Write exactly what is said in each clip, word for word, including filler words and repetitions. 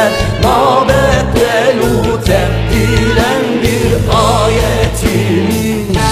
gider. Mabet ve tebdilen bir ayetimiz.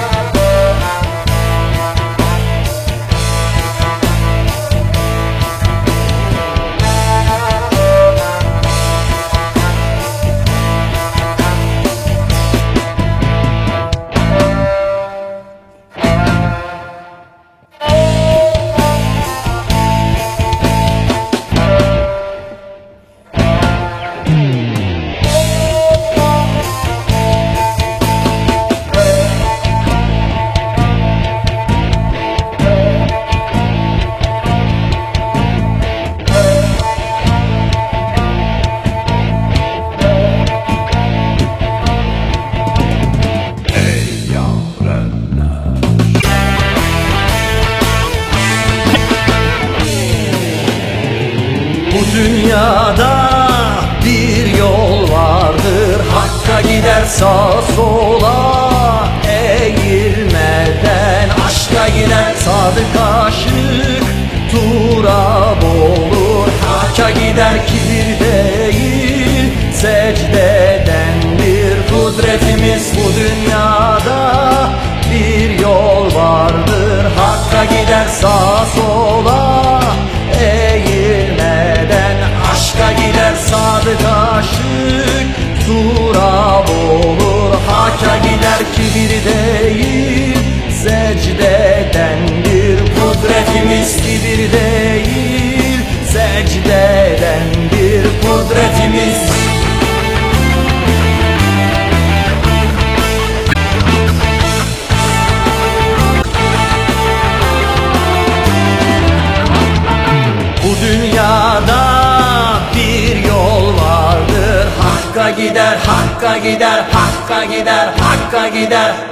Bu dünyada bir yol vardır, Hakka gider sağa sola eğilmeden. Aşka gider sadık aşık turab olur. Hakka gider kibir değil secdedendir. Kudretimiz bu dünyada bir yol vardır, Hakka gider sağa sola eğilmeden. Aşka gider sadık aşık turab olur. Hakka gider kibir değil secdedendir. Kudretimiz kibir değil secdedendir. Kudretimiz. Bu dünyada bir yol vardır, Hakka gider, Hakka gider, Hakka gider, Hakka gider.